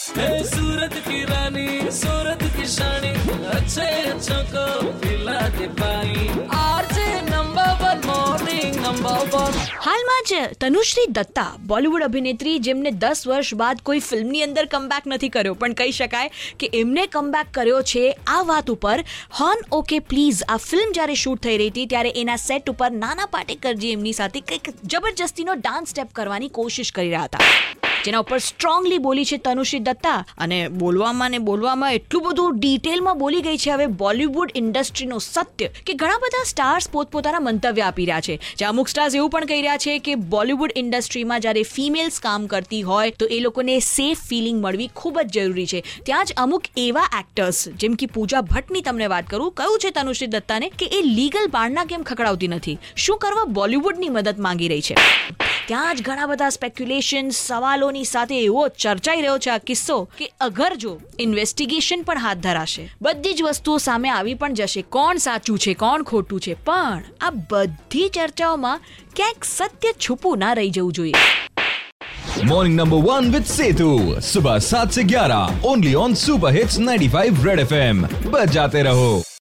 सूरत की रानी, सूरत की शानी, अच्छे अच्छों को पिला दे पानी। RJ number 1 morning number 1। હાલમાં જ તનુશ્રી દત્તા બોલિવૂડ અભિનેત્રી જેમને 10 વર્ષ બાદ કોઈ ફિલ્મની અંદર કમબેક નથી કર્યો, પણ કહી શકાય કે એમને કમબેક કર્યો છે આ વાત ઉપર હોર્ન ઓકે પ્લીઝ આ ફિલ્મ જ્યારે શૂટ થઈ રહી હતી ત્યારે એના સેટ ઉપર નાના પાટેકરજી એમની સાથે કંઈક જબરજસ્તીનો ડાન્સ સ્ટેપ કરવાની કોશિશ કરી રહ્યા હતા, જેના ઉપર સ્ટ્રોંગલી બોલી છે તનુશ્રી દત્તા. અને બોલવામાં એટલું બધું ડિટેલમાં બોલી ગઈ છે હવે બોલિવૂડ ઇન્ડસ્ટ્રીનો સત્ય કે ઘણા બધા સ્ટાર્સ પોતપોતાના મંતવ્ય આપી રહ્યા છે. જે અમુક સ્ટાર્સ એવું પણ કહી રહ્યા છે કે બોલિવૂડ ઇન્ડસ્ટ્રીમાં જ્યારે ફિમેલ્સ કામ કરતી હોય તો એ લોકોને સેફ ફિલિંગ મળવી ખૂબ જ જરૂરી છે. ત્યાં જ અમુક એવા એક્ટર્સ જેમ કે પૂજા ભટ્ટની તમને વાત કરું, કહ્યું છે તનુશ્રી દત્તાને કે એ લીગલ બારણા કેમ ખખડાવતી નથી, શું કરવા બોલિવૂડની મદદ માંગી રહી છે. ત્યાં જ ઘણા બધા સ્પેક્યુલેશન સવાલોની સાથે એવો ચર્ચાઈ રહ્યો છે આ કિસ્સો કે અગર જો ઇન્વેસ્ટિગેશન પણ હાથ ધરાશે, બધી જ વસ્તુઓ સામે આવી પણ જશે, કોણ સાચું છે કોણ ખોટું છે, પણ આ બધી ચર્ચાઓમાં ક્યાંક સત્ય છુપું ના રહી જવું જોઈએ. Morning number 1 with Setu. सुबह 7 से 11 only on Super Hits 95 Red FM. बजाते रहो.